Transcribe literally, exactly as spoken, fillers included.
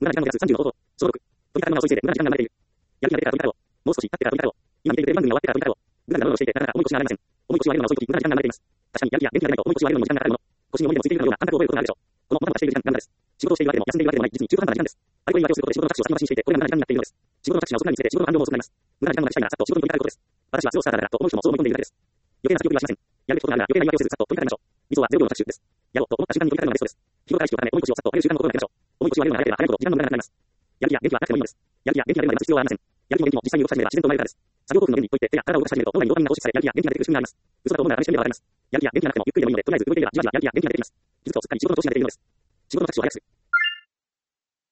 無駄な時間のやつさんじゅうの方法。消毒。飛び方のままを急いで無駄な時間が流れている。やる気が出たら飛び方を。もう少し経ってから飛び方を。今見ているテレビ番組が終わってから飛び方を。ぐだぐだなどをしていて、なかなか重い腰が上がりません。重い腰を上げるのは遅い時、無駄な時間が流れています。確かに、やる気や元気が出ないと重い腰を上げるのも時間がかかるもの。腰に重いでもついているかのような感覚を覚えることがあるでしょう。このもたもたしている時間が無駄です。仕事をしているわけでも休んでいるわけでもない、実に中途半端な時間です。あれこれ言い訳をすることで仕事の着手を先延ばしにしていて、これが無駄な時間になっているのです。仕事の着手が遅くなりすぎて仕事の完了も遅くなります。無駄な時間までしたいならさっと仕事に取り掛かることです。私はスロースターだからと思う人もそう思い込んでいるだけです。余計な先送りはしません。やるべきことがあるなら余計な言い訳をせずさっと取り掛かりましょう。ミソはゼロ秒の着手です。やろうと思った瞬間に取り掛かるのがベストです。日頃から意識を高め、重い腰をさっと上げる習慣の心がけましょう。重い腰を上げるのが早ければ早いほど時間も無駄なくなります。やる気や元気はなくてもいいのです。やる気や元気が出るまで待つ必要はありません。やる気も元気も実際に動かし始めれば自然と生まれるからです。作業興奮の上にといって手や体を動かし始めると脳内にドーパミンが放出され、やる気や元気が出てくる仕組みがあります。嘘だと思うなら試してみればわかります。やる気や元気がなくてもゆっくりでもいいので、とりあえず動いていればじわじわやる気や元気が出てきます。実はすっかり仕事の調子が出ているのです。仕事の着手を早くする。